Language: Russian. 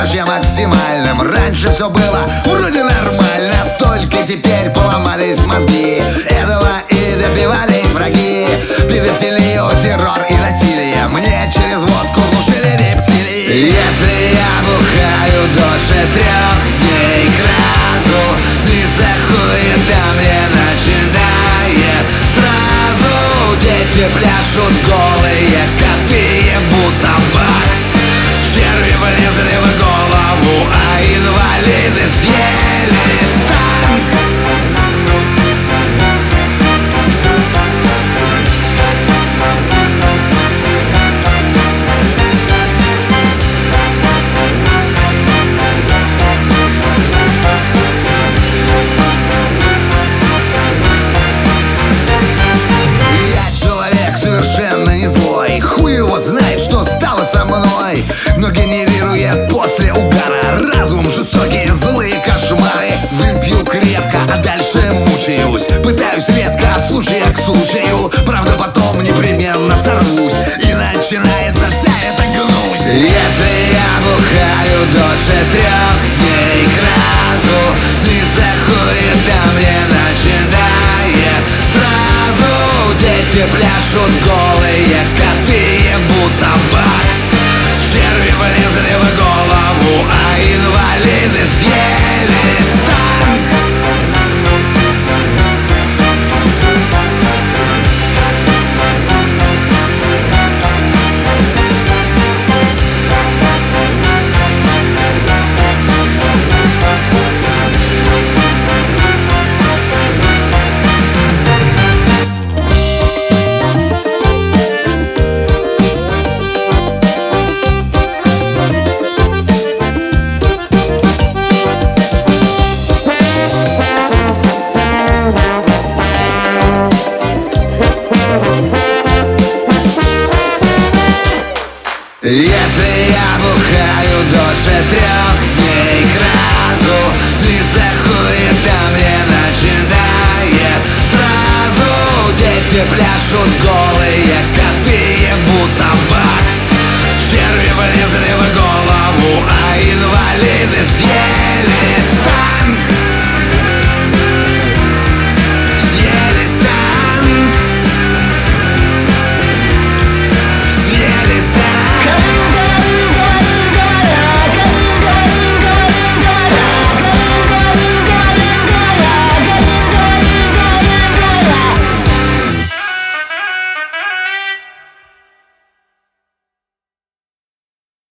вообще максимальным. Раньше все было вроде нормально, только теперь поломались мозги. Этого и добивались враги. Педофилию, террор и насилие мне через водку глушили рептилии. Если я бухаю дольше 3 дней к разу, снится хуета мне начинает сразу. Дети пляшут голые, коты ебут собак, черви влезли в голову, а инвалиды съели танк. Совершенно не злой, хуй его знает, что стало со мной. Но генерирует после угара разум жестокие злые кошмары. Выпью крепко, а дальше мучаюсь, пытаюсь редко от случая к случаю. Правда потом непременно сорвусь, и начинается вся эта гнусь. Если я бухаю дольше 3 дней к разу, снится хуета мне начинает сразу. Дети пляшут голые, коты ебут собак, черви влезли в голову, а инвалиды съели танк. Если я бухаю дольше 3 дней к разу, снится хуета мне начинает сразу. Дети пляшут голые, коты ебут собак, черви влезли в голову, а инвалиды съели